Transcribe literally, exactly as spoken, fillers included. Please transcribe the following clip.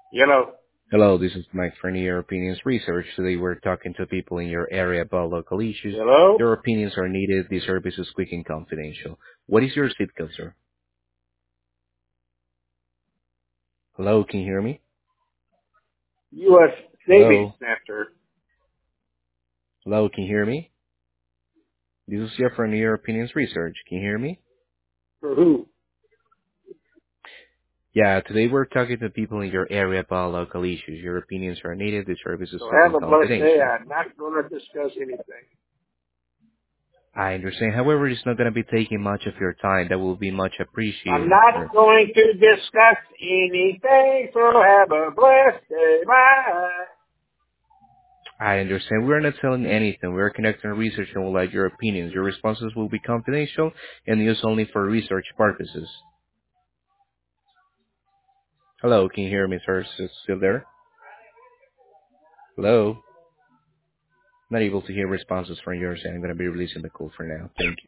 Yellow. Hello, this is Mike from Your Opinions Research. Today we're talking to people in your area about local issues. Yellow. Your opinions are needed. This service is quick and confidential. What is your zip code, sir? Hello, can you hear me? U S Savings Hello? Center. Hello, can you hear me? This is Jeff from Your Opinions Research. Can you hear me? For who? Yeah, today we're talking to people in your area about local issues. Your opinions are needed. This service is So quick have and a blessed day. confidential. I'm not going to discuss anything. I understand. However, it's not going to be taking much of your time. That will be much I'm appreciated, sir. not going to discuss anything. So have a blessed day. Bye. I understand. We're not selling anything. We're conducting research and will like your opinions. Your responses will be confidential and used only for research purposes. Hello, can you hear me, sir? Is still there? Hello? Not able to hear responses from yours, and I'm going to be releasing the call for now. Thank you.